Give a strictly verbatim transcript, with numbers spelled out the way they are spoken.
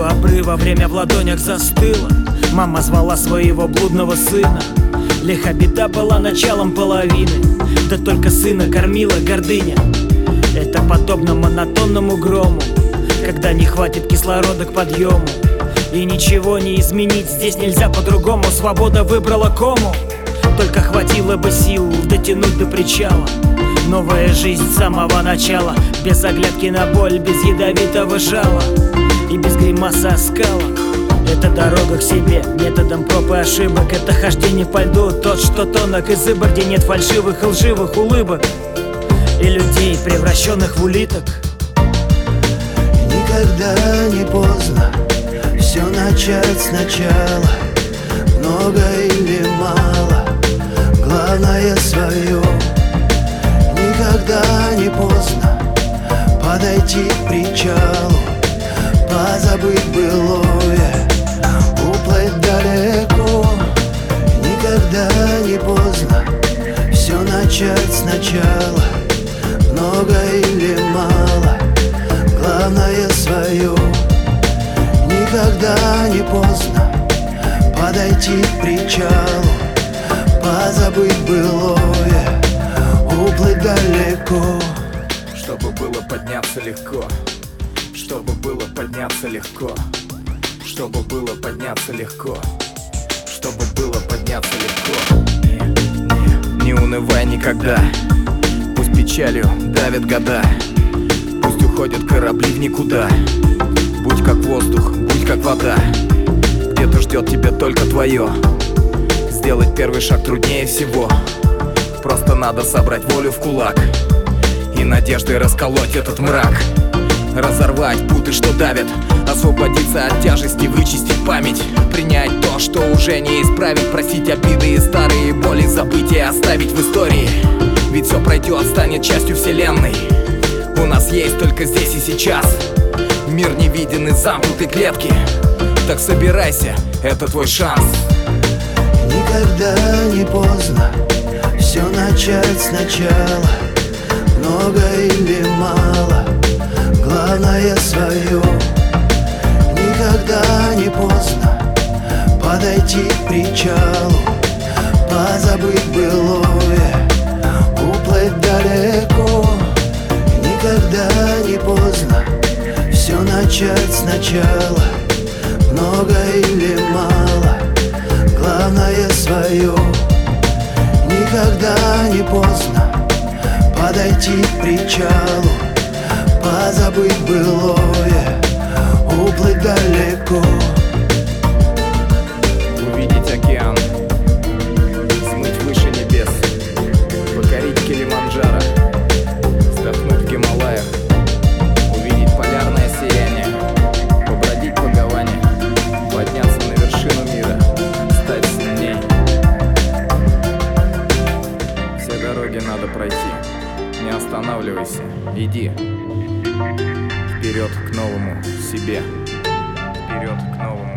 обрыва время в ладонях застыло. Мама звала своего блудного сына. Лиха беда была началом половины, да только сына кормила гордыня. Это подобно монотонному грому, когда не хватит кислорода к подъему. И ничего не изменить здесь нельзя по-другому. Свобода выбрала кому, только хватило бы сил дотянуть до причала. Новая жизнь с самого начала, без оглядки на боль, без ядовитого жала и без гримаса оскала. Это дорога к себе, методом проб и ошибок. Это хождение по льду, тот, что тонок и зыбок, где нет фальшивых и лживых улыбок и людей, превращенных в улиток. Никогда не поздно все начать сначала. Много или мало, главное свое. Никогда не поздно подойти к причалу, позабыть былое, уплыть далеко. Никогда не поздно все начать сначала. Много или мало, главное свое. Никогда не поздно подойти к причалу, позабыть былое, уплыть далеко. Чтобы было подняться легко, чтобы было подняться легко, чтобы было подняться легко, чтобы было подняться легко. Не, не, не унывай никогда, пусть печалью давят года, пусть уходят корабли в никуда. Будь как воздух, будь как вода, где-то ждет тебя только твое. Сделать первый шаг труднее всего, просто надо собрать волю в кулак и надеждой расколоть этот мрак. Разорвать путы, что давят, освободиться от тяжести, вычистить память, принять то, что уже не исправить, простить обиды и старые боли, забыть и оставить в истории. Ведь все пройдет, станет частью вселенной. У нас есть только здесь и сейчас. Мир не виден из замкнутой клетки. Так собирайся, это твой шанс. Никогда не поздно все начать сначала. Много или мало, главное свое. Никогда не поздно подойти к причалу, позабыть былое, уплыть далеко. Никогда не поздно все начать сначала. Много или мало, главное свое. Никогда не поздно подойти к причалу, позабыть былое, уплыть далеко. Увидеть океан, смыть выше небес, покорить Килиманджаро, вздохнуть в Гималаях, увидеть полярное сияние, побродить по Гаване, подняться на вершину мира, стать сильней. Все дороги надо пройти, не останавливайся, иди вперед к новому себе, вперед к новому